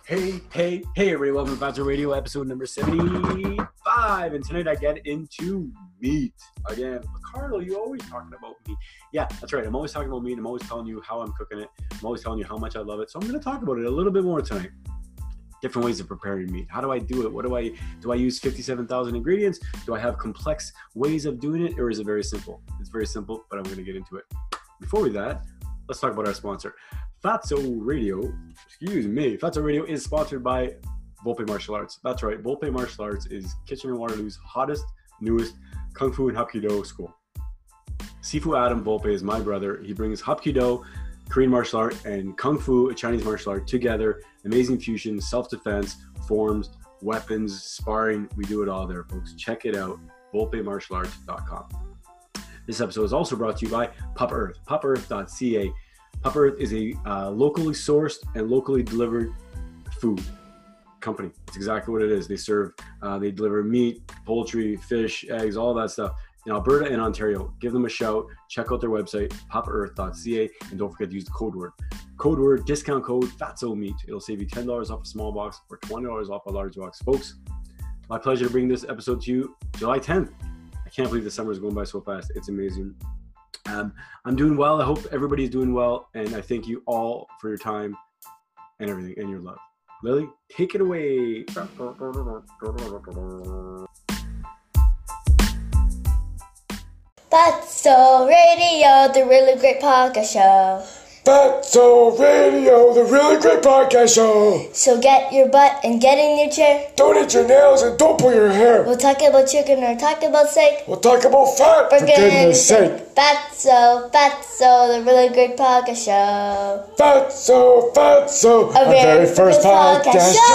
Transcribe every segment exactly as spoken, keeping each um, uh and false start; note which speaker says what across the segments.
Speaker 1: Hey, hey, hey, everybody, welcome to Fatso Radio, episode number seventy-five, and tonight I get into meat. Again, Ricardo, you always talking about meat. Yeah, that's right, I'm always talking about meat, I'm always telling you how I'm cooking it, I'm always telling you how much I love it, so I'm going to talk about it a little bit more tonight. Different ways of preparing meat. How do I do it? What do I, do I use fifty-seven thousand ingredients? Do I have complex ways of doing it, or is it very simple? It's very simple, but I'm going to get into it. Before we do that, let's talk about our sponsor. Fatso Radio, excuse me, Fatso Radio is sponsored by Volpe Martial Arts. That's right, Volpe Martial Arts is Kitchener-Waterloo's hottest, newest Kung Fu and Hapkido school. Sifu Adam Volpe is my brother. He brings Hapkido, Korean martial art, and Kung Fu, a Chinese martial art, together. Amazing fusion, self-defense, forms, weapons, sparring. We do it all there, folks. Check it out, volpe martial arts dot com. This episode is also brought to you by Papa Earth, papa earth dot c a. Papa Earth is a uh, locally sourced and locally delivered food company. It's exactly what it is. They serve, uh, they deliver meat, poultry, fish, eggs, all that stuff in Alberta and Ontario. Give them a shout. Check out their website, papa earth dot c a, and don't forget to use the code word. Code word, discount code, Fatso Meat. It'll save you ten dollars off a small box or twenty dollars off a large box. Folks, my pleasure to bring this episode to you July tenth. I can't believe the summer is going by so fast. It's amazing. Um, I'm doing well. I hope everybody's doing well, and I thank you all for your time and everything and your love. Lily, take it away.
Speaker 2: Fatso Radio, the really great podcast show.
Speaker 3: Fatso Radio, the really great podcast show.
Speaker 2: So get your butt and get in your chair.
Speaker 3: Don't eat your nails and don't pull your hair.
Speaker 2: We'll talk about chicken or talk about steak.
Speaker 3: We'll talk about fat, for, for goodness sake.
Speaker 2: Fatso, Fatso, the really great podcast show.
Speaker 3: Fatso, Fatso,
Speaker 2: our very first podcast, podcast show.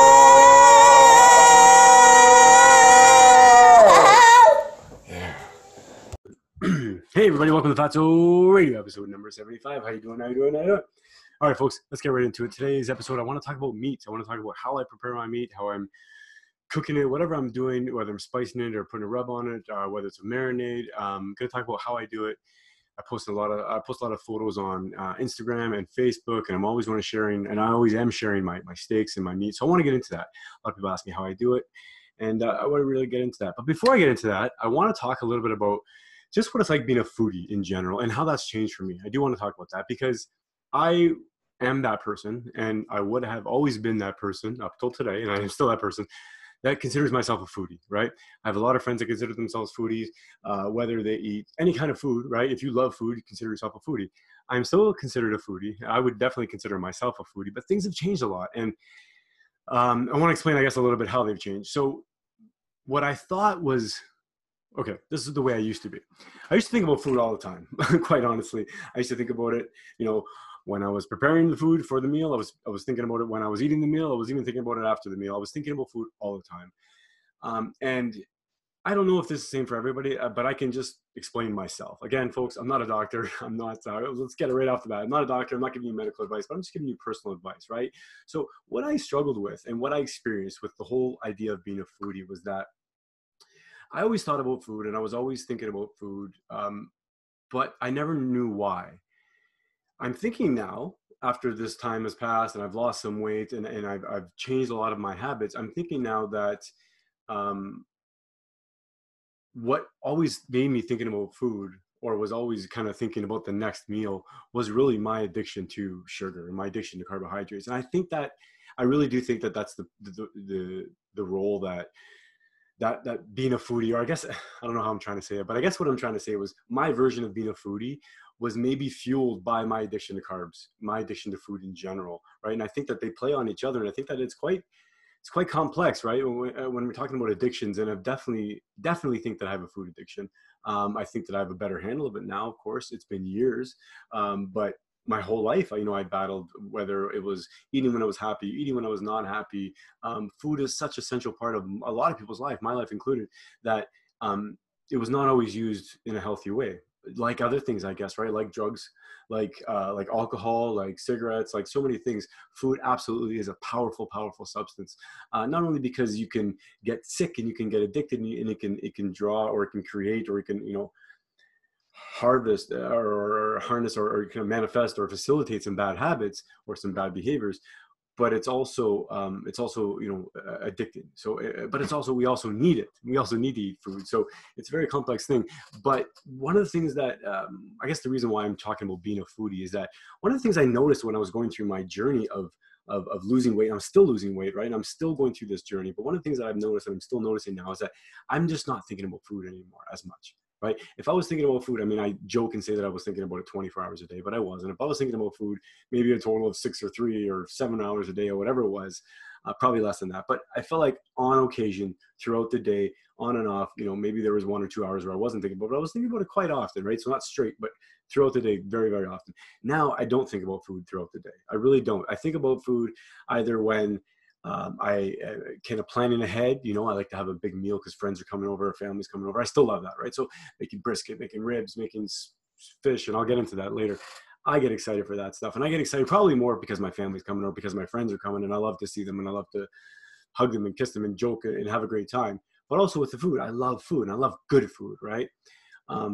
Speaker 1: Hey everybody, welcome to Fatso Radio, episode number seventy-five. How you doing? How you doing? How you doing? All right, folks, let's get right into it. Today's episode, I want to talk about meat. I want to talk about how I prepare my meat, how I'm cooking it, whatever I'm doing, whether I'm spicing it or putting a rub on it, uh, whether it's a marinade. I'm going to talk about how I do it. I post a lot of I post a lot of photos on uh, Instagram and Facebook, and I'm always want to sharing, and I always am sharing my my steaks and my meat. So I want to get into that. A lot of people ask me how I do it, and uh, I want to really get into that. But before I get into that, I want to talk a little bit about just what it's like being a foodie in general and how that's changed for me. I do want to talk about that because I am that person, and I would have always been that person up till today, and I am still that person that considers myself a foodie, right? I have a lot of friends that consider themselves foodies, uh, whether they eat any kind of food, right? If you love food, you consider yourself a foodie. I'm still considered a foodie. I would definitely consider myself a foodie, but things have changed a lot. And um, I want to explain, I guess, a little bit how they've changed. So what I thought was, okay, this is the way I used to be. I used to think about food all the time, quite honestly. I used to think about it, you know, when I was preparing the food for the meal. I was I was thinking about it when I was eating the meal. I was even thinking about it after the meal. I was thinking about food all the time. Um, and I don't know if this is the same for everybody, uh, but I can just explain myself. Again, folks, I'm not a doctor. I'm not, uh, let's get it right off the bat. I'm not a doctor. I'm not giving you medical advice, but I'm just giving you personal advice, right? So what I struggled with and what I experienced with the whole idea of being a foodie was that I always thought about food, and I was always thinking about food, um, but I never knew why. I'm thinking now, after this time has passed and I've lost some weight and, and I've, I've changed a lot of my habits, I'm thinking now that um, what always made me thinking about food, or was always kind of thinking about the next meal, was really my addiction to sugar and my addiction to carbohydrates. And I think that, I really do think that that's the the the, the role that that that being a foodie, or I guess, I don't know how I'm trying to say it, but I guess what I'm trying to say was my version of being a foodie was maybe fueled by my addiction to carbs, my addiction to food in general, right? And I think that they play on each other, and I think that it's quite, it's quite complex, right? When, when we're talking about addictions, and I definitely, definitely think that I have a food addiction. Um, I think that I have a better handle of it now, of course. It's been years, um, but my whole life, you know, I battled, whether it was eating when I was happy, eating when I was not happy. Um, food is such a central part of a lot of people's life, my life included, that um, it was not always used in a healthy way. Like other things, I guess, right? Like drugs, like uh, like alcohol, like cigarettes, like so many things. Food absolutely is a powerful, powerful substance. Uh, not only because you can get sick and you can get addicted, and, you, and it can it can draw, or it can create, or it can, you know, harvest or, or harness or, or kind of manifest or facilitate some bad habits or some bad behaviors, but it's also um, it's also you know uh, addicting. So, uh, but it's also we also need it. We also need to eat food. So it's a very complex thing. But one of the things that um, I guess the reason why I'm talking about being a foodie is that one of the things I noticed when I was going through my journey of of, of losing weight, I'm still losing weight, right? And I'm still going through this journey. But one of the things that I've noticed and I'm still noticing now is that I'm just not thinking about food anymore as much. Right? If I was thinking about food, I mean, I joke and say that I was thinking about it twenty-four hours a day, but I wasn't. If I was thinking about food, maybe a total of six or three or seven hours a day or whatever it was, uh, probably less than that. But I felt like on occasion throughout the day, on and off, you know, maybe there was one or two hours where I wasn't thinking about it, but I was thinking about it quite often, right? So not straight, but throughout the day, very, very often. Now I don't think about food throughout the day. I really don't. I think about food either when Um, I uh, kind of planning ahead, you know, I like to have a big meal because friends are coming over, family's coming over. I still love that, right? So making brisket, making ribs, making s- fish, and I'll get into that later. I get excited for that stuff. And I get excited probably more because my family's coming over, because my friends are coming, and I love to see them, and I love to hug them and kiss them and joke and have a great time. But also with the food, I love food, and I love good food, right? Um,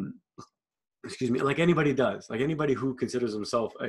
Speaker 1: excuse me, like anybody does, like anybody who considers himself a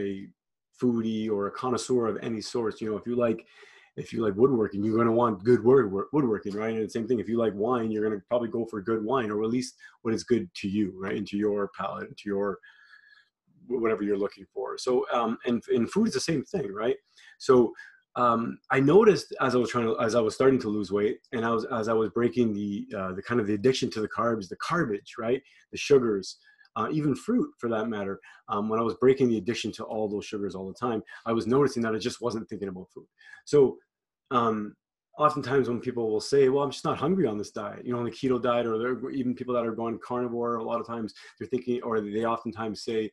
Speaker 1: foodie or a connoisseur of any sort, you know, if you like if you like woodworking, you're going to want good wood, woodworking, right? And the same thing, if you like wine, you're going to probably go for good wine, or at least what is good to you, right? Into your palate, into your, whatever you're looking for. So, um, and, and food is the same thing, right? So um, I noticed as I was trying to, as I was starting to lose weight, and I was, as I was breaking the, uh, the kind of the addiction to the carbs, the garbage, right? The sugars, uh, even fruit for that matter. Um, when I was breaking the addiction to all those sugars all the time, I was noticing that I just wasn't thinking about food. So um, oftentimes when people will say, well, I'm just not hungry on this diet, you know, on the keto diet, or they're, even people that are going carnivore, a lot of times they're thinking, or they oftentimes say,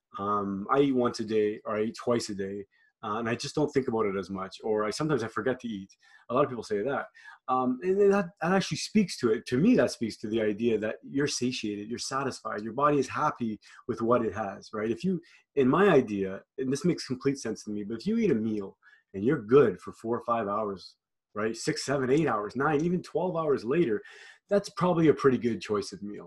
Speaker 1: um, I eat once a day, or I eat twice a day. Uh, and I just don't think about it as much, or I sometimes I forget to eat. A lot of people say that. Um, and that, that actually speaks to it. To me, that speaks to the idea that you're satiated, you're satisfied, your body is happy with what it has, right? If you, in my idea, and this makes complete sense to me, but if you eat a meal and you're good for four or five hours, right? Six, seven, eight hours, nine, even twelve hours later, that's probably a pretty good choice of meal.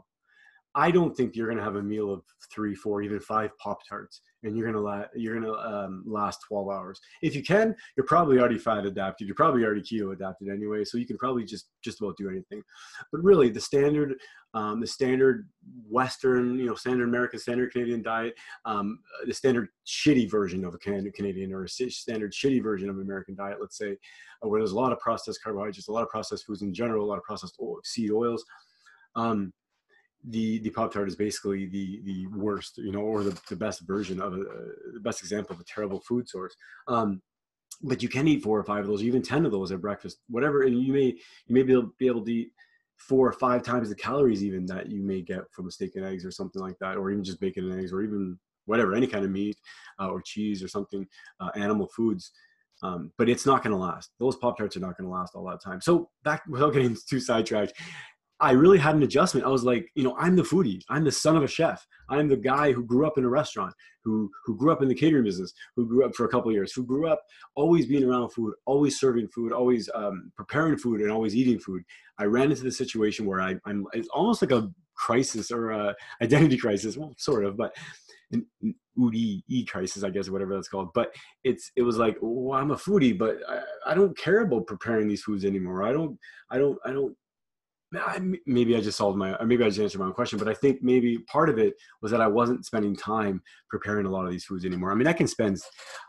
Speaker 1: I don't think you're going to have a meal of three, four, even five Pop-Tarts, and you're going to la- you're going to um, last twelve hours. If you can, you're probably already fat adapted. You're probably already keto adapted anyway, so you can probably just just about do anything. But really, the standard, um, the standard Western, you know, standard American, standard Canadian diet, um, the standard shitty version of a Canadian, or a standard shitty version of an American diet, let's say, uh, where there's a lot of processed carbohydrates, a lot of processed foods in general, a lot of processed oil, seed oils. Um, the the Pop-Tart is basically the the worst, you know, or the, the best version of a, the best example of a terrible food source. Um, but you can eat four or five of those, even ten of those at breakfast, whatever, and you may you may be able, be able to eat four or five times the calories even that you may get from a steak and eggs or something like that, or even just bacon and eggs, or even whatever, any kind of meat uh, or cheese or something, uh, animal foods. Um, but it's not going to last. Those Pop-Tarts are not going to last all that time. So back, without getting too sidetracked, I really had an adjustment. I was like, you know, I'm the foodie. I'm the son of a chef. I'm the guy who grew up in a restaurant, who who grew up in the catering business, who grew up for a couple of years, who grew up always being around food, always serving food, always um, preparing food, and always eating food. I ran into the situation where I, I'm it's almost like a crisis, or a identity crisis, well, sort of, but an, an O D E crisis, I guess, or whatever that's called. But it's it was like, well, I'm a foodie, but I, I don't care about preparing these foods anymore. I don't, I don't, I don't. I, maybe I just solved my, or maybe I just answered my own question, but I think maybe part of it was that I wasn't spending time preparing a lot of these foods anymore. I mean, I can spend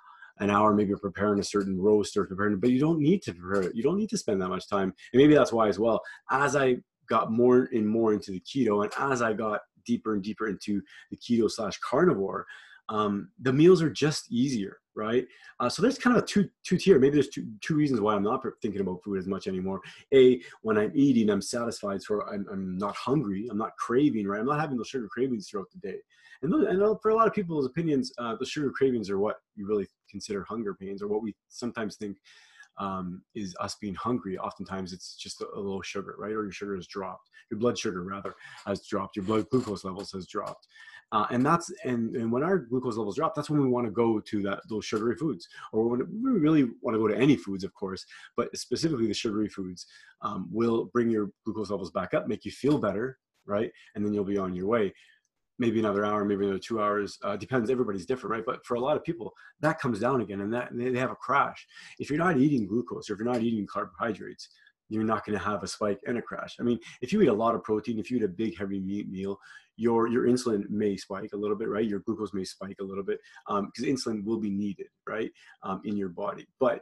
Speaker 1: an hour maybe preparing a certain roast or preparing, but you don't need to prepare it. You don't need to spend that much time. And maybe that's why as well, as I got more and more into the keto, and as I got deeper and deeper into the keto slash carnivore, um, the meals are just easier, right? Uh, so there's kind of a two two tier. Maybe there's two two reasons why I'm not thinking about food as much anymore. A, when I'm eating, I'm satisfied, so I'm I'm not hungry, I'm not craving, right? I'm not having those sugar cravings throughout the day. And, those, and for a lot of people's opinions, uh, the sugar cravings are what you really consider hunger pains, or what we sometimes think um, is us being hungry. Oftentimes it's just a, a low sugar, right? Or your sugar has dropped. Your blood sugar rather has dropped. Your blood glucose levels has dropped. Uh, and that's and, and when our glucose levels drop, that's when we want to go to that those sugary foods, or when we really want to go to any foods, of course, but specifically the sugary foods um, will bring your glucose levels back up, make you feel better, right? And then you'll be on your way. maybe another hour, maybe another two hours, uh, depends, everybody's different, right? But for a lot of people, that comes down again, and that they, they have a crash. If you're not eating glucose, or if you're not eating carbohydrates, you're not going to have a spike and a crash. I mean, if you eat a lot of protein, if you eat a big heavy meat meal, your your insulin may spike a little bit, right? Your glucose may spike a little bit, um, because insulin will be needed, right, um, in your body. But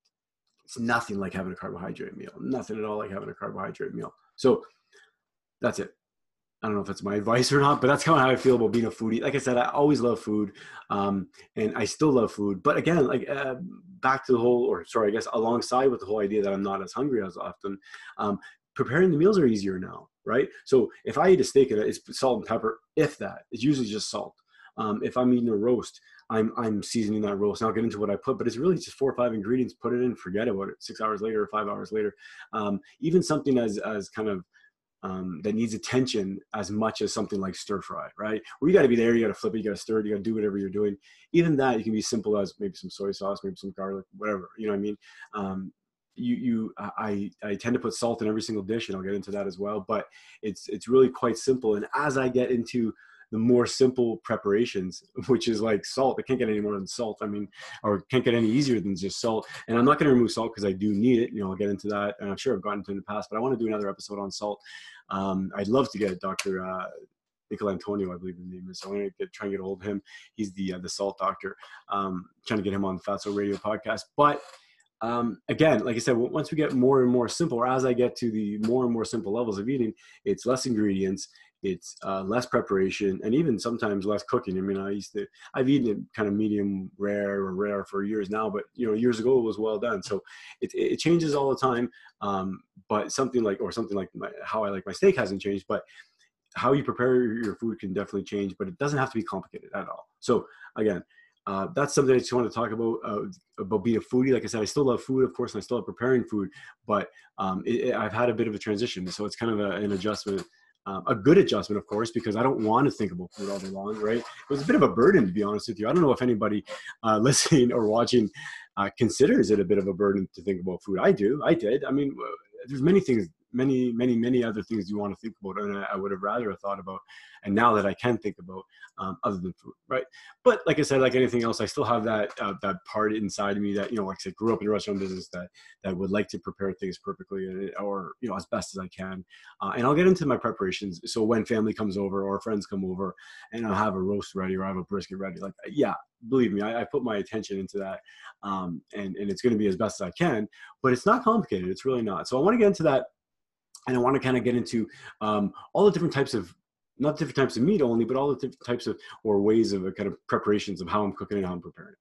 Speaker 1: it's nothing like having a carbohydrate meal. Nothing at all like having a carbohydrate meal. So that's it. I don't know if that's my advice or not, but that's kind of how I feel about being a foodie. Like I said, I always love food, um, and I still love food. But again, like uh, back to the whole, or sorry, I guess alongside with the whole idea that I'm not as hungry as often, um, preparing the meals are easier now, right? So if I eat a steak, it's salt and pepper, if that. It's usually just salt. Um, if I'm eating a roast, I'm I'm seasoning that roast. And I'll get into what I put, but it's really just four or five ingredients. Put it in, forget about it. Six hours later or five hours later. Um, even something as as kind of Um, that needs attention as much as something like stir fry, right? Where you got to be there, you got to flip it, you got to stir it, you got to do whatever you're doing. Even that, you can be simple as maybe some soy sauce, maybe some garlic, whatever. You know what I mean? Um, you, you, I, I tend to put salt in every single dish, and I'll get into that as well. But it's it's really quite simple. And as I get into the more simple preparations, which is like salt, I can't get any more than salt. I mean, or can't get any easier than just salt. And I'm not going to remove salt because I do need it. You know, I'll get into that, and I'm sure I've gotten into it in the past, but I want to do another episode on salt. Um, I'd love to get Doctor Uh, Nico Antonio, I believe his name is. So I'm going to get, try and get a hold of him. He's the uh, the salt doctor. Um, trying to get him on the Fatso Radio podcast. But um, again, like I said, once we get more and more simple, or as I get to the more and more simple levels of eating, it's less ingredients, it's uh, less preparation, and even sometimes less cooking. I mean, I used to, I've eaten it kind of medium rare or rare for years now, but you know, years ago it was well done. So it, it changes all the time. Um, but something like, or something like my, how I like my steak hasn't changed, but how you prepare your food can definitely change, but it doesn't have to be complicated at all. So again, uh, that's something I just want to talk about, uh, about being a foodie. Like I said, I still love food, of course, and I still love preparing food, but um, it, it, I've had a bit of a transition. So it's kind of a, an adjustment. Um, a good adjustment, of course, because I don't want to think about food all day long, right? It was a bit of a burden, to be honest with you. I don't know if anybody uh, listening or watching uh, considers it a bit of a burden to think about food. I do. I did. I mean, there's many things, many, many, many other things you want to think about, and I would have rather have thought about, and now that I can think about, um, other than food, right? But like I said, like anything else, I still have that uh, that part inside of me that, you know, like I said, grew up in a restaurant business, that that would like to prepare things perfectly, or, you know, as best as I can. Uh, and I'll get into my preparations. So when family comes over or friends come over and I'll have a roast ready or I have a brisket ready, like, yeah, believe me, I, I put my attention into that. Um, and, and it's going to be as best as I can, but it's not complicated. It's really not. So I want to get into that. And I want to kind of get into um, all the different types of, not different types of meat only, but all the different types of, or ways of uh, kind of preparations of how I'm cooking and how I'm preparing it.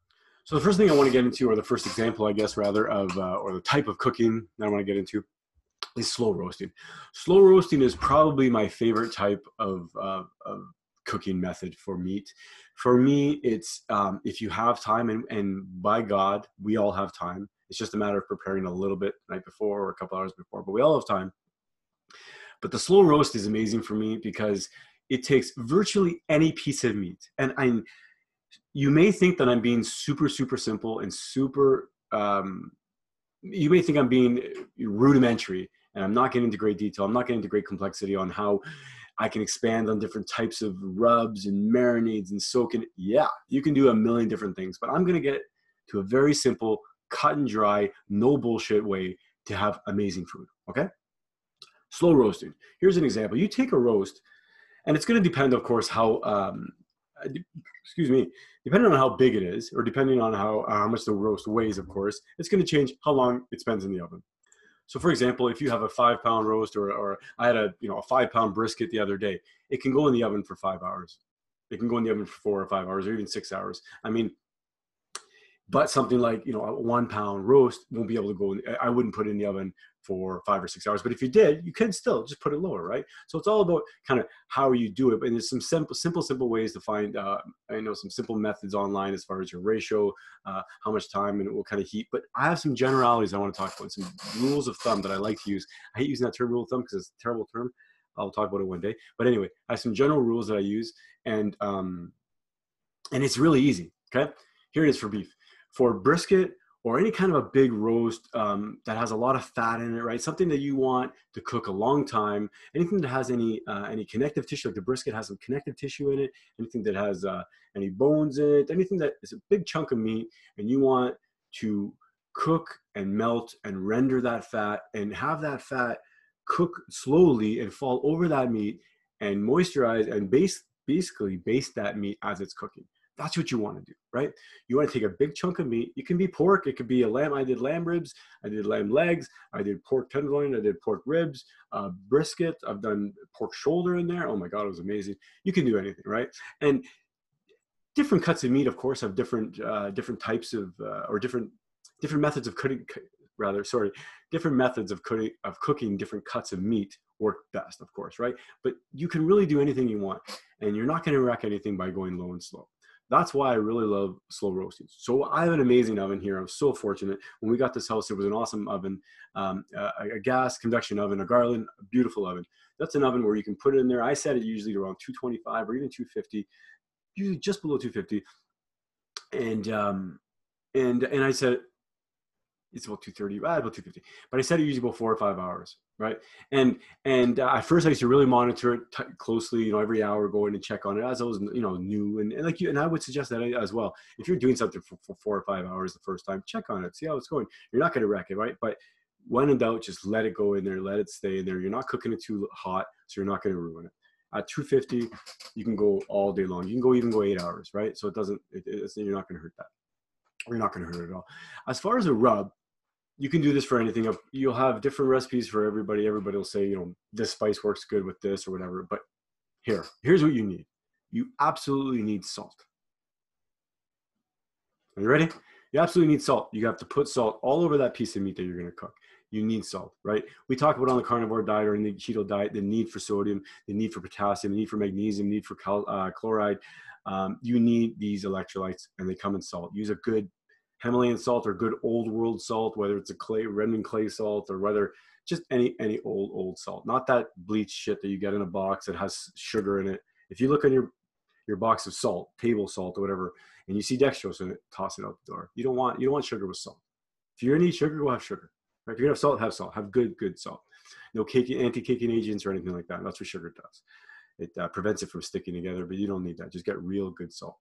Speaker 1: So the first thing I want to get into, or the first example, I guess, rather, of, uh, or the type of cooking that I want to get into, is slow roasting. Slow roasting is probably my favorite type of, uh, of cooking method for meat. For me, it's um, if you have time, and, and by God, we all have time. It's just a matter of preparing a little bit the night before or a couple hours before, but we all have time. But the slow roast is amazing for me because it takes virtually any piece of meat. And I'm, you may think that I'm being super, super simple and super, um, you may think I'm being rudimentary, and I'm not getting into great detail. I'm not getting into great complexity on how I can expand on different types of rubs and marinades and soaking. Yeah, you can do a million different things, but I'm going to get to a very simple, cut and dry, no bullshit way to have amazing food. Okay. Slow roasting. Here's an example. You take a roast, and it's going to depend, of course, how, um, excuse me, depending on how big it is, or depending on how, uh, how much the roast weighs, of course, it's going to change how long it spends in the oven. So for example, if you have a five pound roast, or, or I had a, you know, a five pound brisket the other day, it can go in the oven for five hours. It can go in the oven for four or five hours, or even six hours. I mean, but something like, you know, a one pound roast won't be able to go in, I wouldn't put it in the oven for five or six hours, but if you did, you can still just put it lower, right? So it's all about kind of how you do it. And there's some simple, simple, simple ways to find, uh, I know some simple methods online as far as your ratio, uh, how much time and what kind of heat, but I have some generalities I want to talk about, some rules of thumb that I like to use. I hate using that term, rule of thumb, because it's a terrible term. I'll talk about it one day. But anyway, I have some general rules that I use, and, um, and it's really easy, okay? Here it is for beef. For brisket or any kind of a big roast um, that has a lot of fat in it, right? Something that you want to cook a long time. Anything that has any uh, any connective tissue, like the brisket has some connective tissue in it. Anything that has uh, any bones in it. Anything that is a big chunk of meat, and you want to cook and melt and render that fat and have that fat cook slowly and fall over that meat and moisturize and base, basically baste that meat as it's cooking. That's what you want to do, right? You want to take a big chunk of meat. It can be pork. It could be a lamb. I did lamb ribs. I did lamb legs. I did pork tenderloin. I did pork ribs, uh, brisket. I've done pork shoulder in there. Oh my God, it was amazing. You can do anything, right? And different cuts of meat, of course, have different uh, different types of uh, or different different methods of cutting. Rather, sorry, different methods of cooking of cooking different cuts of meat work best, of course, right? But you can really do anything you want, and you're not going to wreck anything by going low and slow. That's why I really love slow roasting. So I have an amazing oven here. I'm so fortunate. When we got this house, it was an awesome oven, um, a, a gas convection oven, a Garland, a beautiful oven. That's an oven where you can put it in there. I set it usually to around two twenty-five or even two fifty, usually just below two fifty. And um, and and I set it, it's about two thirty, ah, about two fifty. But I set it usually about four or five hours, right? And and uh, at first I used to really monitor it t- closely, you know, every hour, go in and check on it as I was, you know, new. And, and like you, and I would suggest that as well. If you're doing something for, for four or five hours the first time, check on it, see how it's going. You're not going to wreck it, right? But when in doubt, just let it go in there, let it stay in there. You're not cooking it too hot, so you're not going to ruin it. At two fifty, you can go all day long. You can go even go eight hours, right? So it doesn't, it, it's, you're not going to hurt that. You're not going to hurt it at all. As far as a rub, you can do this for anything. You'll have different recipes for everybody. Everybody will say, you know, this spice works good with this or whatever. But here, here's what you need. You absolutely need salt. Are you ready? You absolutely need salt. You have to put salt all over that piece of meat that you're going to cook. You need salt, right? We talk about on the carnivore diet or in the keto diet, the need for sodium, the need for potassium, the need for magnesium, the need for cal- uh, chloride. Um, you need these electrolytes, and they come in salt. Use a good Himalayan salt or good old world salt, whether it's a clay, Redmond clay salt, or whether just any any old, old salt. Not that bleach shit that you get in a box that has sugar in it. If you look on your, your box of salt, table salt or whatever, and you see dextrose in it, toss it out the door. You don't want, you don't want sugar with salt. If you're gonna eat sugar, go have sugar. Right? If you're gonna have salt, have salt. Have good, good salt. No caking, anti-caking agents or anything like that. That's what sugar does. It uh, prevents it from sticking together, but you don't need that. Just get real good salt.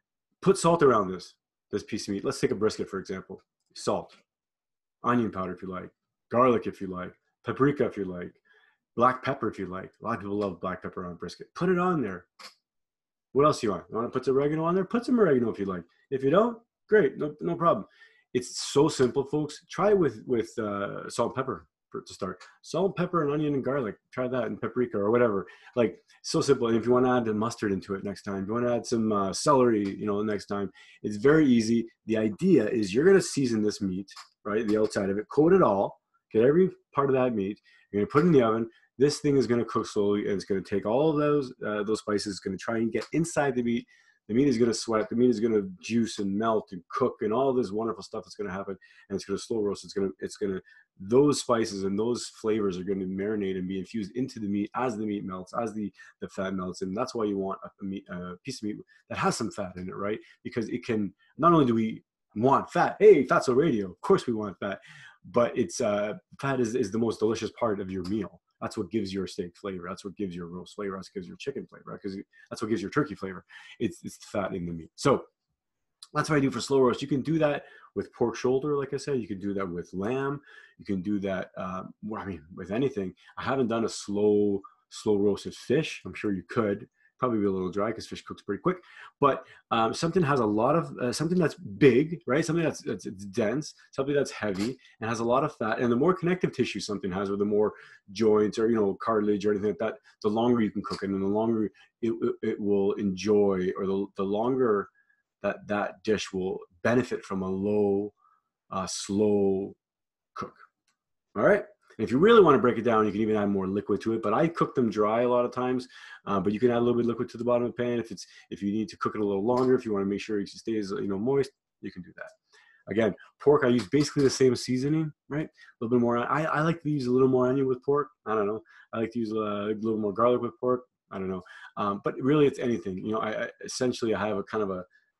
Speaker 1: Put salt around this, this piece of meat. Let's take a brisket, for example. Salt, onion powder if you like, garlic if you like, paprika if you like, black pepper if you like. A lot of people love black pepper on brisket. Put it on there. What else do you want? You want to put some oregano on there? Put some oregano if you like. If you don't, great, no, no problem. It's so simple, folks. Try it with, with uh, salt and pepper for, to start. Salt, pepper, and onion and garlic. Try that, and paprika or whatever. Like, so simple. And if you want to add the mustard into it next time, if you want to add some uh, celery, you know, next time, it's very easy. The idea is you're going to season this meat, right, the outside of it, coat it all, get every part of that meat. You're going to put it in the oven. This thing is going to cook slowly, and it's going to take all of those uh, those spices. It's going to try and get inside the meat. The meat is going to sweat. The meat is going to juice and melt and cook, and all this wonderful stuff is going to happen. And it's going to slow roast. It's going to, it's going to, those spices and those flavors are going to marinate and be infused into the meat as the meat melts, as the, the fat melts. And that's why you want a, meat, a piece of meat that has some fat in it, right? Because it can, not only do we want fat, hey, Fatso Radio, of course we want fat, but it's, uh, fat is, is the most delicious part of your meal. That's what gives your steak flavor. That's what gives your roast flavor. That's what gives your chicken flavor. Because that's what gives your turkey flavor. It's it's the fat in the meat. So that's what I do for slow roast. You can do that with pork shoulder, like I said. You can do that with lamb. You can do that. Um, well, I mean, with anything. I haven't done a slow slow roasted fish. I'm sure you could. Probably be a little dry because fish cooks pretty quick. But um, something has a lot of uh, something that's big, right? Something that's, that's it's dense, something that's heavy and has a lot of fat. And the more connective tissue something has, or the more joints or you know cartilage or anything like that, the longer you can cook it, and the longer it it will enjoy, or the the longer that that dish will benefit from a low, uh, slow cook. All right. And if you really want to break it down, you can even add more liquid to it. But I cook them dry a lot of times. Uh, but you can add a little bit of liquid to the bottom of the pan if it's if you need to cook it a little longer. If you want to make sure it stays you know moist, you can do that. Again, pork I use basically the same seasoning, right? A little bit more. I, I like to use a little more onion with pork. I don't know. I like to use a, a little more garlic with pork. I don't know. Um, but really, it's anything. You know, I, I essentially I have a kind of a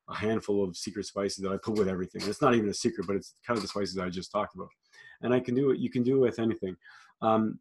Speaker 1: a handful of secret spices that I put with everything. It's not even a secret, but it's kind of the spices I just talked about. And I can do it. You can do it with anything. Um,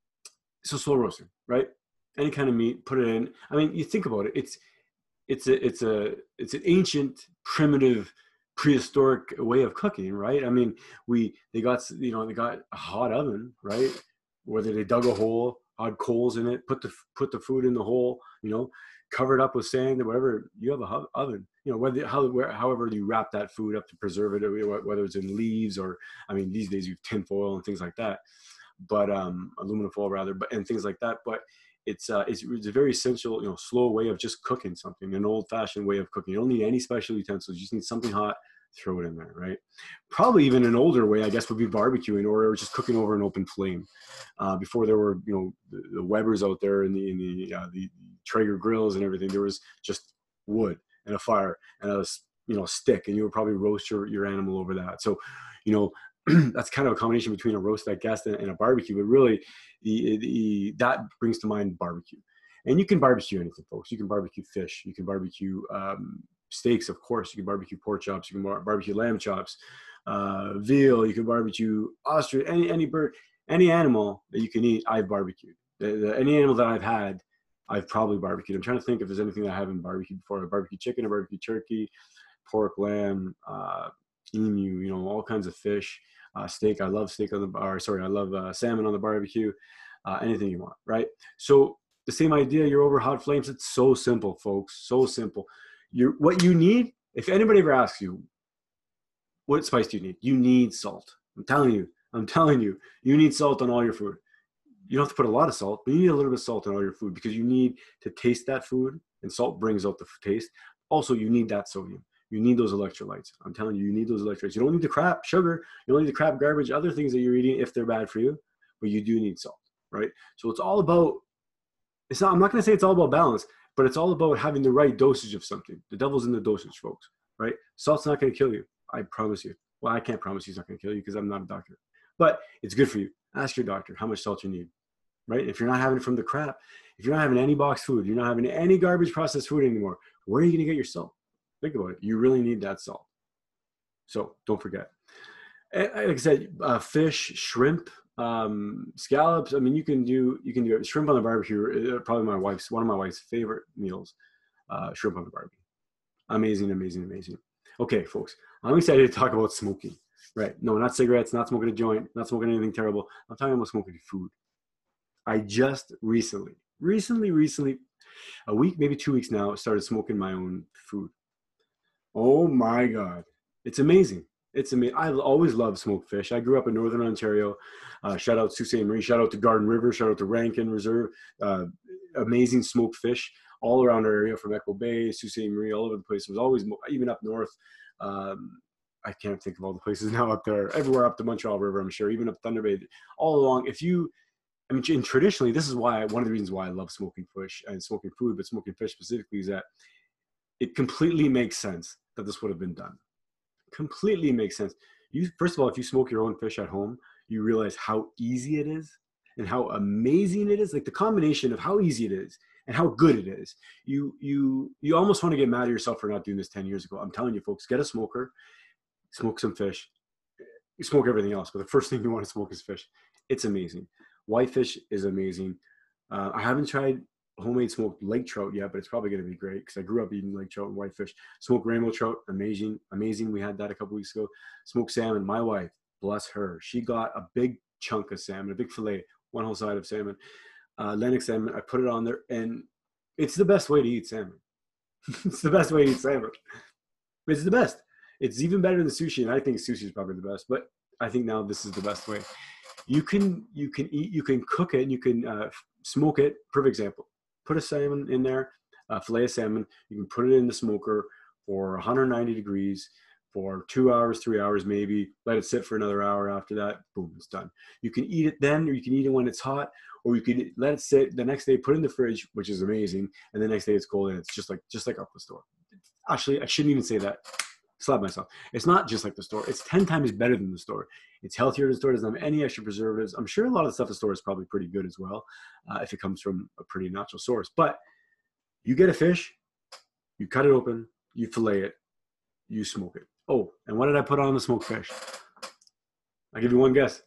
Speaker 1: so slow roasting, right? Any kind of meat, put it in. I mean, you think about it. It's it's a it's a it's an ancient, primitive, prehistoric way of cooking, right? I mean, we they got you know they got a hot oven, right? Whether they dug a hole, had coals in it, put the put the food in the hole, you know, cover it up with sand or whatever. You have a ho- oven, you know, whether how where, however you wrap that food up to preserve it, or whether it's in leaves or I mean, these days you have tin foil and things like that, but um, aluminum foil rather, but and things like that, but. It's, uh, it's it's a very essential, you know, slow way of just cooking something, an old-fashioned way of cooking. You don't need any special utensils. You just need something hot, throw it in there, right? Probably even an older way, I guess, would be barbecuing or just cooking over an open flame. Uh, before there were, you know, the, the Webers out there and the in the, uh, the the Traeger grills and everything. There was just wood and a fire and a you know stick, and you would probably roast your your animal over that. So, you know. That's kind of a combination between a roast that guest and, and a barbecue, but really the, the, that brings to mind barbecue. And you can barbecue anything, folks. You can barbecue fish. You can barbecue um, steaks, of course. You can barbecue pork chops. You can bar- barbecue lamb chops, uh, veal. You can barbecue ostrich, any, any bird, any animal that you can eat, I've barbecued. The, the, any animal that I've had, I've probably barbecued. I'm trying to think if there's anything that I haven't barbecued before. I barbecued chicken, I barbecued turkey, pork, lamb, uh, emu, you know, all kinds of fish, uh, steak. I love steak on the bar. Sorry, I love uh, salmon on the barbecue. Uh, anything you want, right? So the same idea. You're over hot flames. It's so simple, folks. So simple. You what you need. If anybody ever asks you, what spice do you need? You need salt. I'm telling you. I'm telling you. You need salt on all your food. You don't have to put a lot of salt, but you need a little bit of salt on all your food because you need to taste that food, and salt brings out the taste. Also, you need that sodium. You need those electrolytes. I'm telling you, you need those electrolytes. You don't need the crap sugar. You don't need the crap garbage, other things that you're eating if they're bad for you, but you do need salt, right? So it's all about, it's not, I'm not going to say it's all about balance, but it's all about having the right dosage of something. The devil's in the dosage, folks, right? Salt's not going to kill you. I promise you. Well, I can't promise you it's not going to kill you because I'm not a doctor, but it's good for you. Ask your doctor how much salt you need, right? If you're not having it from the crap, if you're not having any boxed food, you're not having any garbage processed food anymore, where are you going to get your salt? Think about it. You really need that salt. So don't forget. And like I said, uh, fish, shrimp, um, scallops. I mean, you can do you can do it. Shrimp on the barbecue. Uh, probably my wife's one of my wife's favorite meals. Uh, shrimp on the barbecue. Amazing, amazing, amazing. Okay, folks. I'm excited to talk about smoking. Right? No, not cigarettes. Not smoking a joint. Not smoking anything terrible. I'm talking about smoking food. I just recently, recently, recently, a week, maybe two weeks now, started smoking my own food. Oh my God. It's amazing. It's amazing. I always loved smoked fish. I grew up in Northern Ontario. Uh, shout out to Sault Ste. Marie. Shout out to Garden River. Shout out to Rankin Reserve. Uh, amazing smoked fish all around our area from Echo Bay, Sault Ste. Marie, all over the place. It was always, even up north. Um, I can't think of all the places now up there. Everywhere up the Montreal River, I'm sure. Even up Thunder Bay. All along. If you, I mean, and traditionally, this is why, one of the reasons why I love smoking fish and smoking food, but smoking fish specifically is that it completely makes sense that this would have been done. Completely makes sense. You, first of all, if you smoke your own fish at home, you realize how easy it is and how amazing it is. Like the combination of how easy it is and how good it is. You, you, you almost want to get mad at yourself for not doing this ten years ago. I'm telling you, folks, get a smoker, smoke some fish. You smoke everything else, but the first thing you want to smoke is fish. It's amazing. Whitefish is amazing. Uh, I haven't tried homemade smoked lake trout yet, but it's probably going to be great because I grew up eating lake trout and whitefish. Smoked rainbow trout, amazing, amazing. We had that a couple weeks ago. Smoked salmon. My wife, bless her, she got a big chunk of salmon, a big fillet, one whole side of salmon, uh, Atlantic salmon. I put it on there, and it's the best way to eat salmon. It's the best way to eat salmon. It's the best. It's even better than sushi, and I think sushi is probably the best. But I think now this is the best way. You can you can eat, you can cook it, and you can uh, smoke it. Perfect example. Put a salmon in there, a fillet of salmon. You can put it in the smoker for one hundred ninety degrees for two hours, three hours maybe. Let it sit for another hour after that. Boom, it's done. You can eat it then, or you can eat it when it's hot, or you can let it sit the next day, put it in the fridge, which is amazing, and the next day it's cold, and it's just like just like up the store. Actually, I shouldn't even say that. Slap myself. It's not just like the store. It's ten times better than the store. It's healthier than the store. It doesn't have any extra preservatives. I'm sure a lot of the stuff at the store is probably pretty good as well, uh, if it comes from a pretty natural source. But you get a fish, you cut it open, you fillet it, you smoke it. Oh, and what did I put on the smoked fish? I'll give you one guess.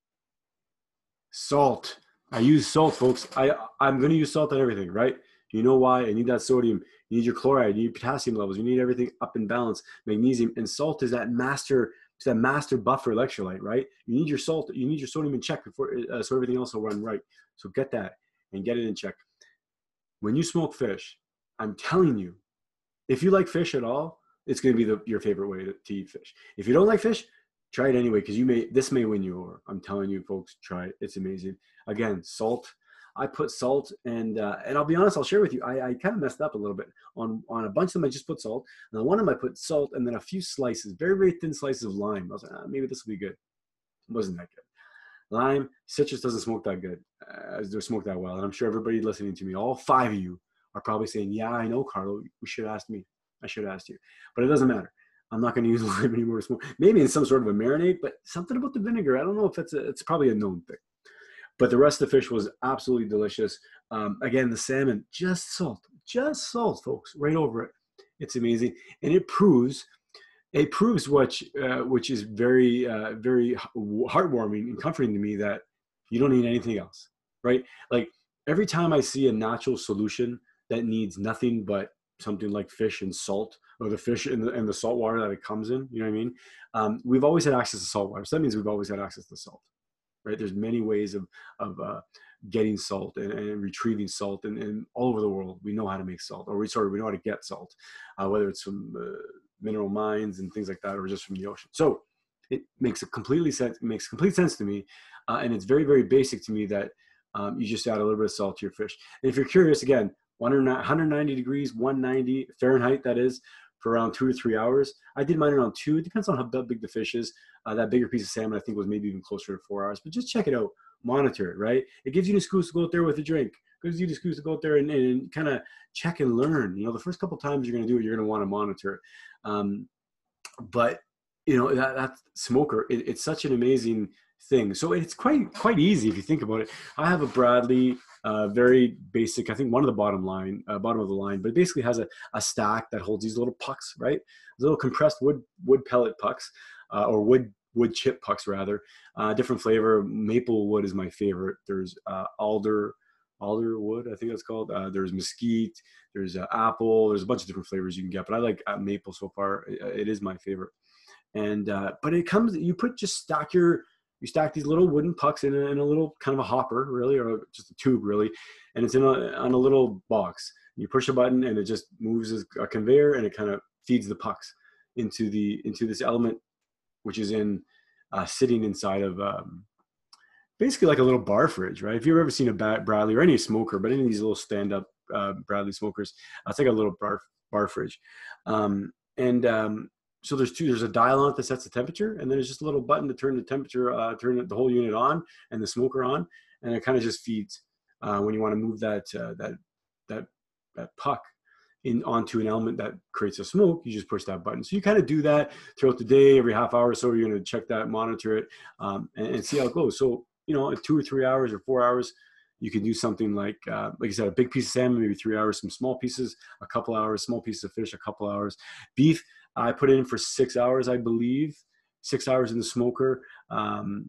Speaker 1: Salt. I use salt, folks. I, I'm going to use salt on everything, right? You know why? I need that sodium. You need your chloride. You need potassium levels. You need everything up in balance. Magnesium. And salt is that master, it's that master buffer electrolyte, right? You need your salt. You need your sodium in check before, uh, so everything else will run right. So get that and get it in check. When you smoke fish, I'm telling you, if you like fish at all, it's going to be the, your favorite way to, to eat fish. If you don't like fish, try it anyway, because you may this may win you over. I'm telling you, folks, try it. It's amazing. Again, salt. I put salt, and uh, and I'll be honest, I'll share with you. I, I kind of messed up a little bit on on a bunch of them. I just put salt, and on one of them I put salt, and then a few slices, very very thin slices of lime. I was like, ah, maybe this will be good. It wasn't that good. Lime, citrus doesn't smoke that good. Uh, they're smoked that well, and I'm sure everybody listening to me, all five of you, are probably saying, "Yeah, I know, Carlo. We should have asked me. I should have asked you." But it doesn't matter. I'm not going to use lime anymore to smoke. Maybe in some sort of a marinade, but something about the vinegar. I don't know if it's a, it's probably a known thing. But the rest of the fish was absolutely delicious. Um, again, the salmon, just salt, just salt, folks, right over it. It's amazing, and it proves, it proves what, uh, which is very, uh, very heartwarming and comforting to me, that you don't need anything else, right? Like every time I see a natural solution that needs nothing but something like fish and salt, or the fish and the, and the salt water that it comes in, you know what I mean? Um, we've always had access to salt water. So that means we've always had access to salt. Right? There's many ways of, of uh, getting salt and, and retrieving salt, and, and all over the world, we know how to make salt, or we sorry, we know how to get salt, uh, whether it's from uh, mineral mines and things like that, or just from the ocean. So it makes a completely sense, it makes complete sense to me. Uh, and it's very, very basic to me that um, you just add a little bit of salt to your fish. And if you're curious, again, one hundred ninety degrees, one ninety Fahrenheit, that is, for around two or three hours. I did mine around two. It depends on how big the fish is. Uh, that bigger piece of salmon, I think, was maybe even closer to four hours. But just check it out. Monitor it, right? It gives you an excuse to go out there with a drink. It gives you an excuse to go out there and, and kind of check and learn. You know, the first couple of times you're going to do it, you're going to want to monitor it. Um, but, you know, that, that smoker, it, it's such an amazing thing. So it's quite quite easy if you think about it. I have a Bradley, uh, very basic, I think one of the bottom line, uh, bottom of the line, but it basically has a, a stack that holds these little pucks, right? Little compressed wood wood pellet pucks, uh, or wood wood chip pucks rather. Uh, different flavor. Maple wood is my favorite. There's uh, alder alder wood, I think that's called. Uh, there's mesquite. There's uh, apple. There's a bunch of different flavors you can get, but I like uh, maple so far. It, it is my favorite. And uh, but it comes. You put just stack your. You stack these little wooden pucks in a, in a little kind of a hopper, really, or just a tube, really, and it's in a, on a little box. You push a button, and it just moves as a conveyor, and it kind of feeds the pucks into the into this element, which is in uh, sitting inside of um, basically like a little bar fridge, right? If you've ever seen a Bradley or any smoker, but any of these little stand-up uh, Bradley smokers, uh, it's like a little bar bar fridge, um, and um, so there's two, there's a dial on it that sets the temperature, and then there's just a little button to turn the temperature, uh, turn the whole unit on and the smoker on, and it kind of just feeds uh, when you want to move that, uh, that, that, that puck in onto an element that creates a smoke. You just push that button. So you kind of do that throughout the day, every half hour or so, you're going to check that, monitor it, um, and, and see how it goes. So, you know, in two or three hours or four hours, you can do something like, uh, like I said, a big piece of salmon, maybe three hours, some small pieces, a couple hours, small pieces of fish, a couple hours. Beef, I put it in for six hours, I believe, six hours in the smoker. Um,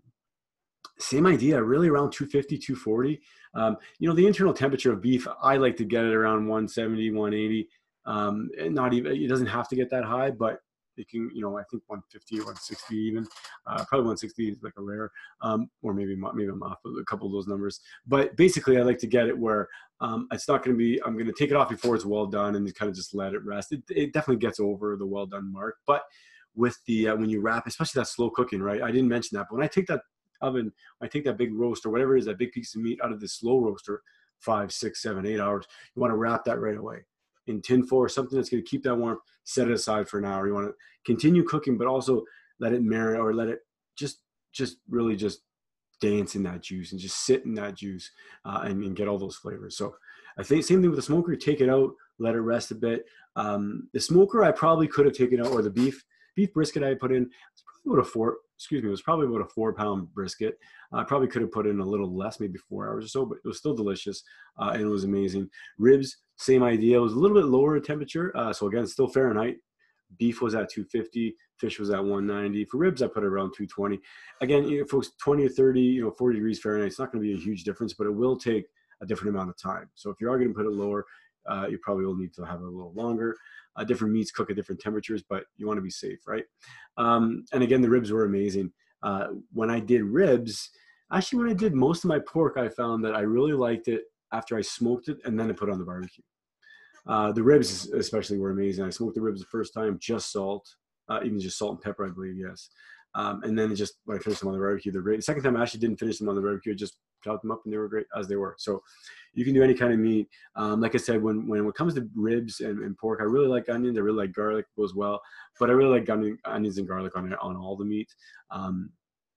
Speaker 1: same idea, really around two fifty, two forty. Um, you know, the internal temperature of beef, I like to get it around one seventy, one eighty. Um, and not even, it doesn't have to get that high, but it can, you know, I think one fifty or one sixty even. Uh, probably one sixty is like a rare, um, or maybe maybe I'm off with a couple of those numbers. But basically, I like to get it where um, it's not going to be, I'm going to take it off before it's well done and kind of just let it rest. It, it definitely gets over the well done mark. But with the, uh, when you wrap, especially that slow cooking, right? I didn't mention that, but when I take that oven, when I take that big roast or whatever it is, that big piece of meat out of the slow roaster, five, six, seven, eight hours, you want to wrap that right away in tin foil or something that's going to keep that warm. Set it aside for an hour. You want to continue cooking, but also let it marinate, or let it just, just really just dance in that juice and just sit in that juice uh, and, and get all those flavors. So I think same thing with the smoker. Take it out, let it rest a bit. Um, the smoker I probably could have taken out, or the beef beef brisket I put in, it's probably about a four. Excuse me, it was probably about a four pound brisket. I probably could have put in a little less, maybe four hours or so, but it was still delicious uh, and it was amazing. Ribs, same idea. It was a little bit lower temperature, uh, so again, still Fahrenheit. Beef was at two fifty. Fish was at one ninety. For ribs, I put it around two twenty. Again, you know, folks, twenty or thirty, you know, forty degrees Fahrenheit, it's not going to be a huge difference, but it will take a different amount of time. So if you are going to put it lower, uh, you probably will need to have it a little longer. Uh, different meats cook at different temperatures, but you want to be safe, right? Um, and again, the ribs were amazing. Uh, when I did ribs, actually, when I did most of my pork, I found that I really liked it after I smoked it and then I put it on the barbecue. Uh, the ribs especially were amazing. I smoked the ribs the first time, just salt, uh, even just salt and pepper, I believe, yes. Um, and then it just, when I finished them on the barbecue, they're great. The second time I actually didn't finish them on the barbecue, I just chopped them up and they were great as they were. So you can do any kind of meat. Um, like I said, when, when it comes to ribs and, and pork, I really like onions. I really like garlic, goes well. But I really like onion, onions and garlic on on all the meat. Um,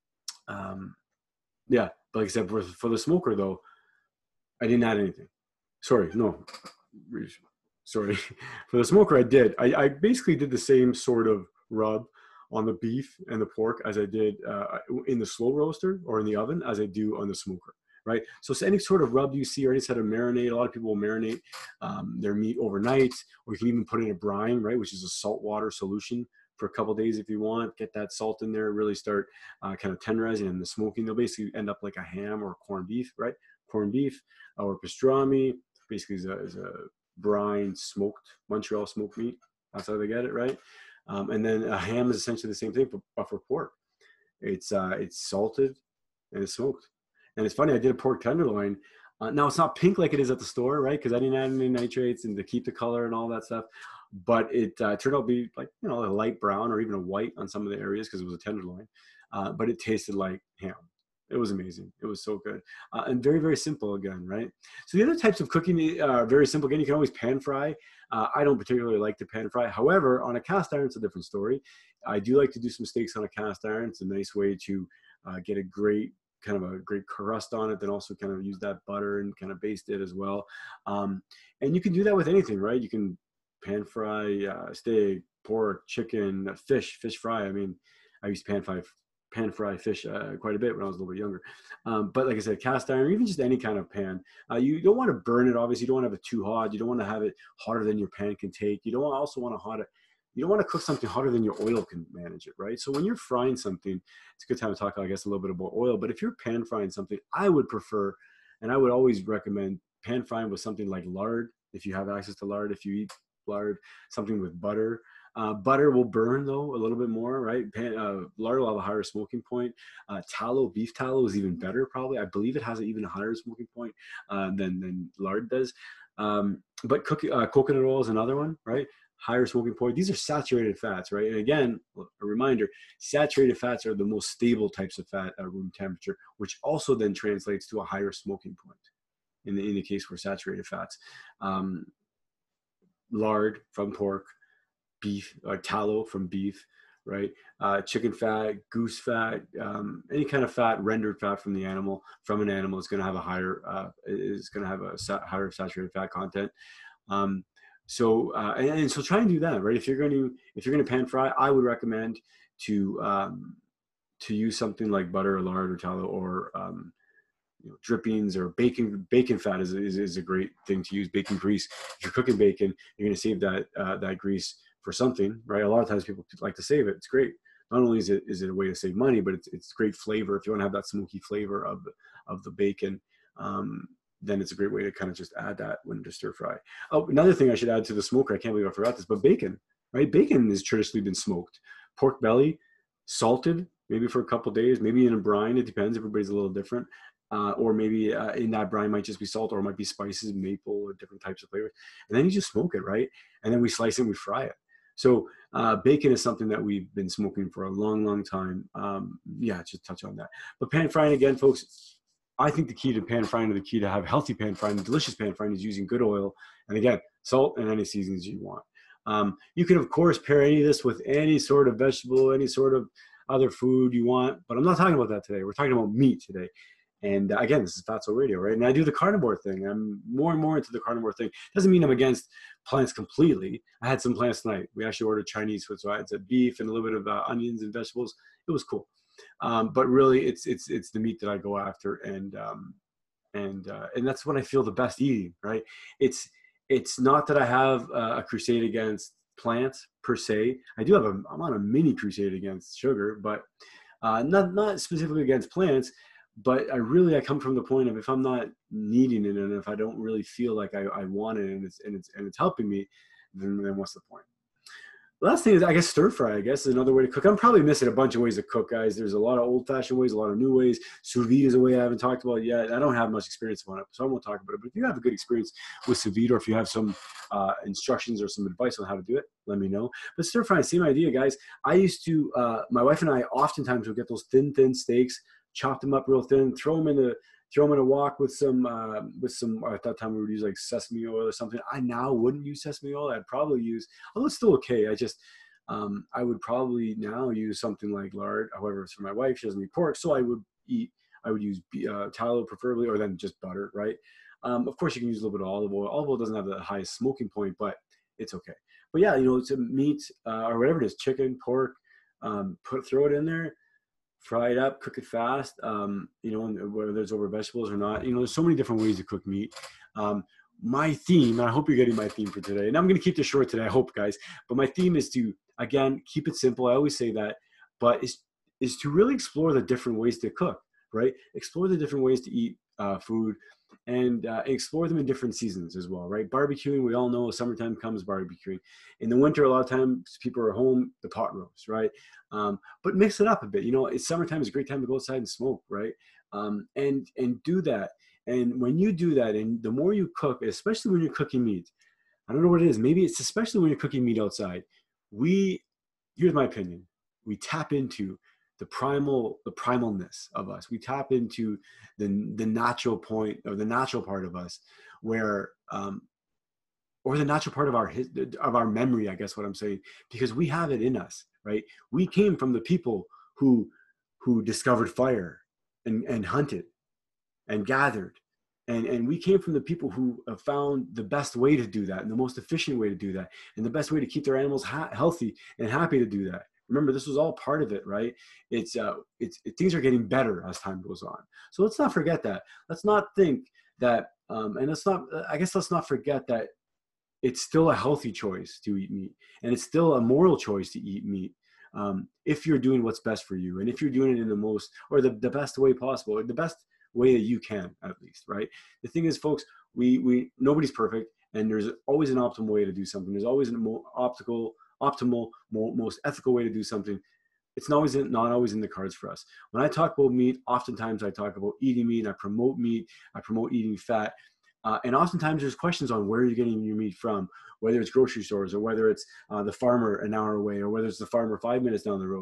Speaker 1: um, yeah, but like I said, for, for the smoker, though, I didn't add anything. Sorry, no. Sorry. For the smoker, I did. I, I basically did the same sort of rub on the beef and the pork as I did uh, in the slow roaster or in the oven as I do on the smoker, right? So, so any sort of rub you see or any sort of marinade, a lot of people will marinate um, their meat overnight, or you can even put in a brine, right, which is a salt water solution for a couple days if you want. Get that salt in there, really start uh, kind of tenderizing and the smoking. They'll basically end up like a ham or corned beef, right? Corned beef or pastrami, basically is a, is a brine smoked Montreal smoked meat. That's how they get it, right? Um, and then a ham is essentially the same thing, but, but for pork. It's uh, it's salted and it's smoked. And it's funny, I did a pork tenderloin. Uh, now, it's not pink like it is at the store, right? Because I didn't add any nitrates and to keep the color and all that stuff. But it uh, turned out to be like, you know, a light brown or even a white on some of the areas because it was a tenderloin. Uh, but it tasted like ham. It was amazing. It was so good. Uh, and very, very simple again, right? So the other types of cooking are very simple. Again, you can always pan fry. Uh, I don't particularly like to pan fry. However, on a cast iron, it's a different story. I do like to do some steaks on a cast iron. It's a nice way to uh, get a great kind of a great crust on it, then also kind of use that butter and kind of baste it as well. Um, and you can do that with anything, right? You can pan fry uh, steak, pork, chicken, fish, fish fry. I mean, I used to pan fry pan fry fish uh, quite a bit when I was a little bit younger. Um, but like I said, cast iron, or even just any kind of pan, uh, you don't want to burn it. Obviously, you don't want to have it too hot. You don't want to have it hotter than your pan can take. You don't also want to hot it. You don't want to cook something hotter than your oil can manage it, right? So when you're frying something, it's a good time to talk, I guess, a little bit about oil. But if you're pan frying something, I would prefer, and I would always recommend pan frying with something like lard, if you have access to lard, if you eat lard, something with butter. Uh, butter will burn, though, a little bit more, right? Pan, uh, lard will have a higher smoking point. Uh, tallow, beef tallow is even better, probably. I believe it has an even higher smoking point uh, than, than lard does. Um, but cook, uh, coconut oil is another one, right? Higher smoking point. These are saturated fats, right? And again, a reminder, saturated fats are the most stable types of fat at room temperature, which also then translates to a higher smoking point in the, in the case for saturated fats. Um, lard from pork, beef, or tallow from beef, right? Uh, chicken fat, goose fat, um, any kind of fat, rendered fat from the animal, from an animal is going to have a higher, uh, is going to have a sa- higher saturated fat content. Um, so, uh, and, and so try and do that, right? If you're going to, if you're going to pan fry, I would recommend to, um, to use something like butter or lard or tallow or, um, you know, drippings or bacon. Bacon fat is, is, is a great thing to use. Bacon grease. If you're cooking bacon, you're going to save that, uh, that grease for something, right? A lot of times people like to save it. It's great. Not only is it is it a way to save money, but it's it's great flavor. If you want to have that smoky flavor of the, of the bacon, um, then it's a great way to kind of just add that when to stir fry. Oh, another thing I should add to the smoker, I can't believe I forgot this, but bacon, right? Bacon has traditionally been smoked. Pork belly, salted, maybe for a couple days, maybe in a brine. It depends. Everybody's a little different. Uh, or maybe uh, in that brine might just be salt, or it might be spices, maple, or different types of flavors. And then you just smoke it, right? And then we slice it and we fry it. So uh, bacon is something that we've been smoking for a long, long time. Um, yeah, just touch on that. But pan frying, again, folks, I think the key to pan frying, or the key to have healthy pan frying, delicious pan frying, is using good oil. And again, salt and any seasonings you want. Um, you can, of course, pair any of this with any sort of vegetable, any sort of other food you want. But I'm not talking about that today. We're talking about meat today. And uh, again, this is Fatso Radio, right? And I do the carnivore thing. I'm more and more into the carnivore thing. Doesn't mean I'm against plants completely. I had some plants tonight. We actually ordered Chinese food, so I had some beef and a little bit of uh, onions and vegetables. It was cool. Um, but really, it's it's it's the meat that I go after, and um, and uh, and that's when I feel the best eating, right? It's it's not that I have uh, a crusade against plants per se. I do have a, I'm on a mini crusade against sugar, but uh, not, not specifically against plants, but I really, I come from the point of if I'm not needing it and if I don't really feel like I, I want it and it's, and it's, and it's helping me, then, then what's the point? The last thing is, I guess, stir fry, I guess, is another way to cook. I'm probably missing a bunch of ways to cook, guys. There's a lot of old-fashioned ways, a lot of new ways. Sous vide is a way I haven't talked about yet. I don't have much experience on it, so I won't talk about it. But if you have a good experience with sous vide, or if you have some uh, instructions or some advice on how to do it, let me know. But stir fry, same idea, guys. I used to, uh, my wife and I oftentimes would get those thin, thin steaks, chop them up real thin, throw them in the throw them in a wok with some, uh, with some, at that time we would use like sesame oil or something. I now wouldn't use sesame oil. I'd probably use, although it's still okay. I just, um, I would probably now use something like lard. However, it's for my wife, she doesn't eat pork. So I would eat, I would use uh, tallow preferably, or then just butter, right? Um, of course you can use a little bit of olive oil. Olive oil doesn't have the highest smoking point, but it's okay. But yeah, you know, it's a meat, uh, or whatever it is, chicken, pork, um, put, throw it in there. Fry it up, cook it fast, um, you know, whether it's over vegetables or not. You know, there's so many different ways to cook meat. Um, my theme, and I hope you're getting my theme for today, and I'm going to keep this short today, I hope, guys, but my theme is to, again, keep it simple. I always say that, but is, is to really explore the different ways to cook, right? Explore the different ways to eat uh, food, and uh, explore them in different seasons as well, right? Barbecuing, we all know summertime comes barbecuing. In the winter, a lot of times people are home, the pot roast, right? Um, but mix it up a bit. You know, it's summertime, it's a great time to go outside and smoke, right? Um, and, and do that. And when you do that, and the more you cook, especially when you're cooking meat, I don't know what it is, maybe it's especially when you're cooking meat outside, we, here's my opinion, we tap into the primal, the primalness of us. We tap into the, the natural point, or the natural part of us, where, um, or the natural part of our, of our memory, I guess what I'm saying, because we have it in us, right? We came from the people who, who discovered fire and, and hunted and gathered. And, and we came from the people who have found the best way to do that and the most efficient way to do that and the best way to keep their animals ha- healthy and happy to do that. Remember, this was all part of it, right? It's, uh, it's, it, things are getting better as time goes on. So let's not forget that. Let's not think that, um, and let's not, I guess let's not forget that it's still a healthy choice to eat meat. And it's still a moral choice to eat meat. Um, if you're doing what's best for you, and if you're doing it in the most, or the, the best way possible, or the best way that you can, at least, right? The thing is, folks, we, we, nobody's perfect, and there's always an optimal way to do something. There's always a more optical, optimal, more, most ethical way to do something. It's not always, in, not always in the cards for us. When I talk about meat, oftentimes I talk about eating meat, I promote meat, I promote eating fat. Uh, and oftentimes there's questions on where you're getting your meat from, whether it's grocery stores or whether it's uh, the farmer an hour away or whether it's the farmer five minutes down the road.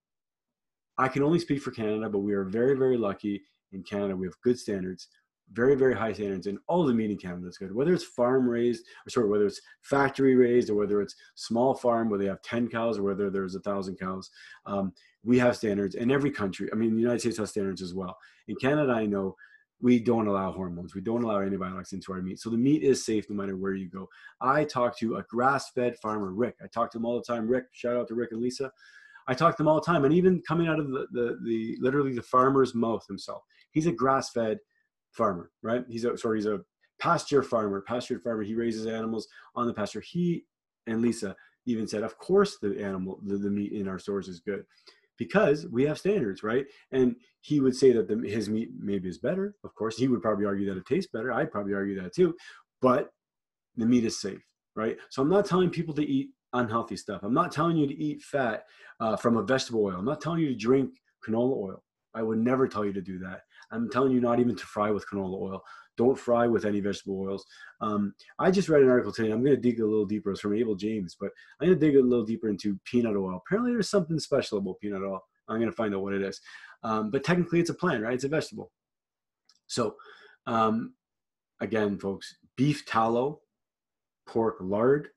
Speaker 1: I can only speak for Canada, but we are very, very lucky in Canada. We have good standards, very, very high standards, and all the meat in Canada is good. Whether it's farm raised, or sorry, whether it's factory raised, or whether it's small farm where they have ten cows, or whether there's a thousand cows, um, we have standards in every country. I mean, the United States has standards as well. In Canada, I know we don't allow hormones. We don't allow antibiotics into our meat. So the meat is safe no matter where you go. I talk to a grass-fed farmer, Rick. I talk to him all the time. Rick, shout out to Rick and Lisa. I talk to them all the time. And even coming out of the, the, the literally the farmer's mouth himself, he's a grass-fed farmer, right? He's a, sorry, he's a pasture farmer, pastured farmer. He raises animals on the pasture. He and Lisa even said, of course, the animal, the, the meat in our stores is good, because we have standards, right? And he would say that the, his meat maybe is better. Of course, he would probably argue that it tastes better. I'd probably argue that too, but the meat is safe, right? So I'm not telling people to eat unhealthy stuff. I'm not telling you to eat fat uh, from a vegetable oil. I'm not telling you to drink canola oil. I would never tell you to do that. I'm telling you not even to fry with canola oil. Don't fry with any vegetable oils. Um, I just read an article today. I'm going to dig a little deeper. It's from Abel James, but I'm going to dig a little deeper into peanut oil. Apparently there's something special about peanut oil. I'm going to find out what it is. Um, but technically it's a plant, right? It's a vegetable. So um, again, folks, beef tallow, pork lard,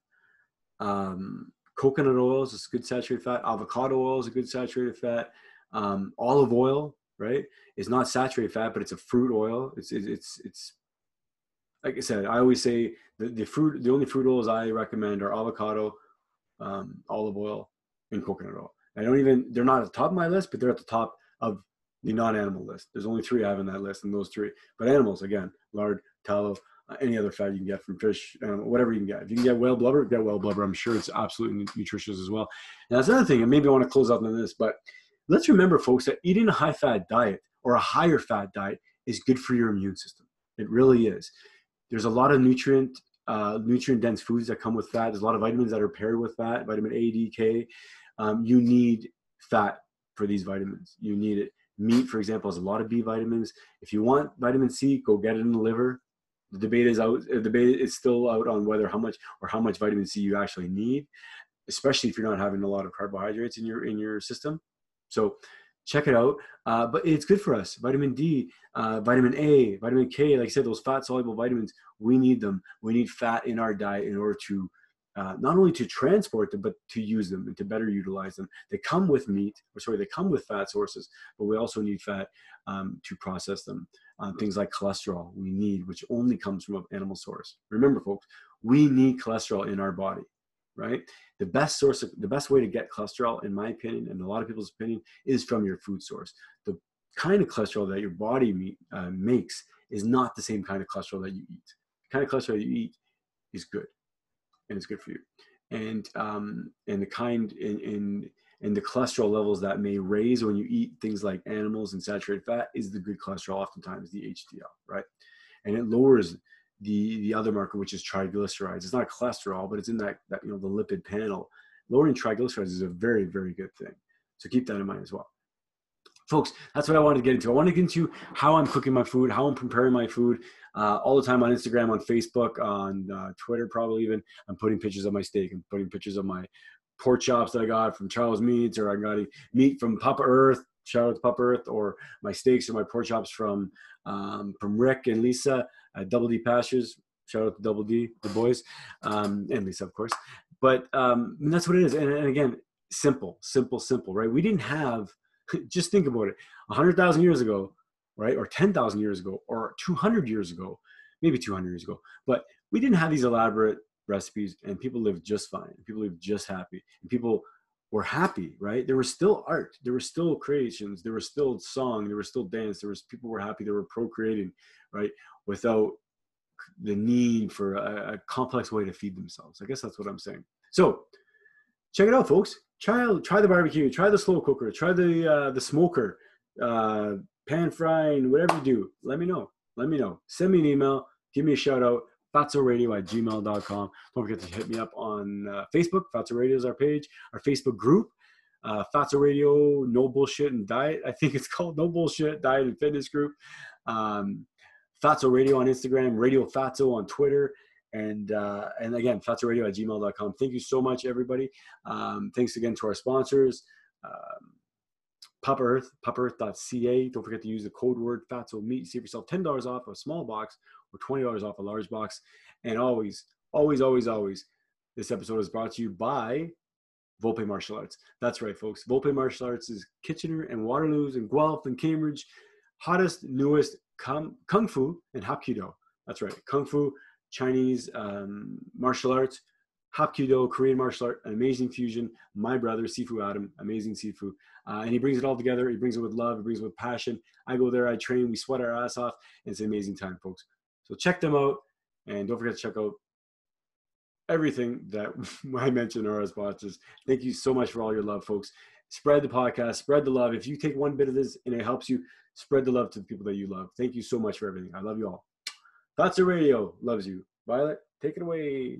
Speaker 1: um, coconut oil is a good saturated fat. Avocado oil is a good saturated fat. Um, olive oil, right, is not saturated fat, but it's a fruit oil. It's, it's, it's, it's like I said, I always say the, the fruit, the only fruit oils I recommend are avocado, um, olive oil, and coconut oil. I don't even, they're not at the top of my list, but they're at the top of the non-animal list. There's only three I have on that list, and those three. But animals, again, lard, tallow, uh, any other fat you can get from fish, um, whatever you can get. If you can get whale blubber, get whale blubber. I'm sure it's absolutely nutritious as well. And that's another thing, and maybe I want to close out on this, but let's remember, folks, that eating a high-fat diet or a higher fat diet is good for your immune system. It really is. There's a lot of nutrient, uh, nutrient-dense foods that come with fat. There's a lot of vitamins that are paired with fat, vitamin A, D, K. Um, you need fat for these vitamins. You need it. Meat, for example, has a lot of B vitamins. If you want vitamin C, go get it in the liver. The debate is out. The debate is still out on whether how much or how much vitamin C you actually need, especially if you're not having a lot of carbohydrates in your in your system. So check it out. Uh, but it's good for us. Vitamin D, uh, vitamin A, vitamin K. Like I said, those fat soluble vitamins, we need them. We need fat in our diet in order to Uh, not only to transport them, but to use them and to better utilize them. They come with meat, or sorry, they come with fat sources, but we also need fat um, to process them. Uh, things like cholesterol we need, which only comes from an animal source. Remember, folks, we need cholesterol in our body, right? The best source, of, the best way to get cholesterol, in my opinion, and a lot of people's opinion, is from your food source. The kind of cholesterol that your body meet, uh, makes is not the same kind of cholesterol that you eat. The kind of cholesterol you eat is good. And it's good for you, and um, and the kind in, in and the cholesterol levels that may raise when you eat things like animals and saturated fat is the good cholesterol, oftentimes the H D L, right? And it lowers the the other marker, which is triglycerides. It's not cholesterol, but it's in that that you know the lipid panel. Lowering triglycerides is a very very good thing, so keep that in mind as well. Folks, that's what I wanted to get into. I want to get into how I'm cooking my food, how I'm preparing my food, uh, all the time on Instagram, on Facebook, on uh, Twitter, probably even. I'm putting pictures of my steak. I'm putting pictures of my pork chops that I got from Charles Meats, or I got meat from Papa Earth, shout out to Papa Earth, or my steaks or my pork chops from um, from Rick and Lisa at Double D Pastures. Shout out to Double D, the boys, um, and Lisa, of course. But um, and that's what it is. And, and again, simple, simple, simple, right? We didn't have, just think about it, one hundred thousand years ago, right? Or ten thousand years ago, or two hundred years ago, maybe two hundred years ago. But we didn't have these elaborate recipes, and people lived just fine. People lived just happy. And people were happy, right? There was still art. There were still creations. There was still song. There was still dance. There was people were happy. They were procreating, right? Without the need for a, a complex way to feed themselves. I guess that's what I'm saying. So check it out, folks. Try, try the barbecue, try the slow cooker, try the uh, the smoker, uh, pan frying, whatever you do. Let me know. Let me know. Send me an email. Give me a shout out. fatso radio at gmail dot com. Don't forget to hit me up on uh, Facebook. Fatso Radio is our page, our Facebook group. Uh, Fatso Radio, No Bullshit and Diet. I think it's called No Bullshit Diet and Fitness Group. Um, Fatso Radio on Instagram, Radio Fatso on Twitter. And uh, and again, fatso radio at gmail dot com. Thank you so much, everybody. Um, thanks again to our sponsors, um, Papa Earth, papa earth dot c a. Don't forget to use the code word Fatso Meat. Save yourself ten dollars off a small box or twenty dollars off a large box. And always, always, always, always, this episode is brought to you by Volpe Martial Arts. That's right, folks. Volpe Martial Arts is Kitchener and Waterloo's and Guelph and Cambridge hottest, newest kung, kung fu and hapkido. That's right, kung fu, Chinese um, martial arts, Hapkido, Korean martial art, an amazing fusion. My brother, Sifu Adam, amazing Sifu. Uh, and he brings it all together. He brings it with love. He brings it with passion. I go there, I train, we sweat our ass off, and it's an amazing time, folks. So check them out, and don't forget to check out everything that I mentioned in our sponsors. Thank you so much for all your love, folks. Spread the podcast, spread the love. If you take one bit of this and it helps you, spread the love to the people that you love. Thank you so much for everything. I love you all. Fatso Radio loves you. Violet, take it away.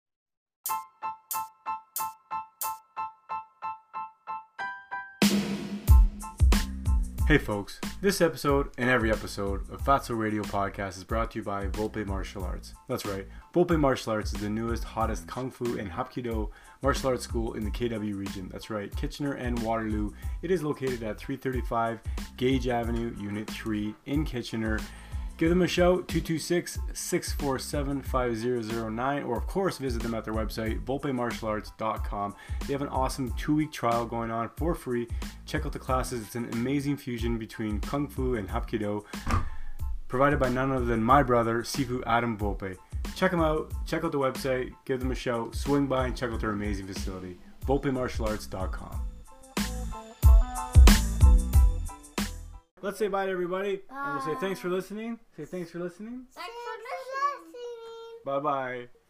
Speaker 1: Hey folks, this episode and every episode of Fatso Radio Podcast is brought to you by Volpe Martial Arts. That's right, Volpe Martial Arts is the newest, hottest Kung Fu and Hapkido martial arts school in the K W region. That's right, Kitchener and Waterloo. It is located at three thirty-five Gage Avenue, Unit three in Kitchener. Give them a shout, two two six, six four seven, five zero zero nine, or of course visit them at their website, volpe martial arts dot com. They have an awesome two-week trial going on for free. Check out the classes. It's an amazing fusion between Kung Fu and Hapkido, provided by none other than my brother, Sifu Adam Volpe. Check them out, check out the website, give them a shout, swing by and check out their amazing facility, volpe martial arts dot com. Let's say bye to everybody, bye. And we'll say thanks for listening. Say thanks for listening.
Speaker 2: Thanks for listening.
Speaker 1: Bye bye.